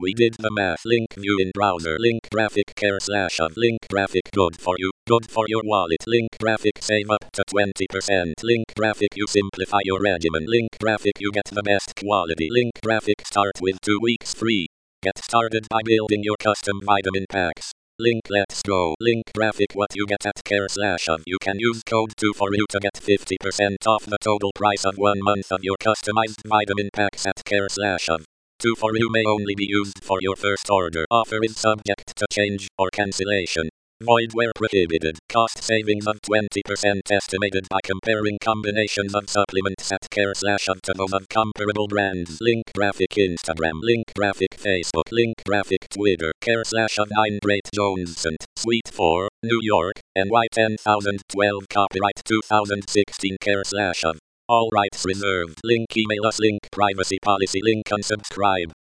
We did the math. Link view in browser. Link graphic care slash of. Link graphic good for you. Good for your wallet. Link graphic save up to 20%. Link graphic you simplify your regimen. Link graphic you get the best quality. Link graphic start with 2 weeks free. Get started by building your custom vitamin packs. Link let's go. Link graphic what you get at care slash of. You can use code 2 for you to get 50% off the total price of 1 month of your customized vitamin packs at care slash of. 2 for you may only be used for your first order. Offer is subject to change or cancellation. Void where prohibited. Cost savings of 20% estimated by comparing combinations of supplements at care slash of to those of comparable brands. Link graphic Instagram. Link graphic Facebook. Link graphic Twitter. Care slash of 9 Great Jones and Suite 4, New York, NY 10012. Copyright 2016. Care slash of. All rights reserved. Link email us. Link privacy policy. Link unsubscribe.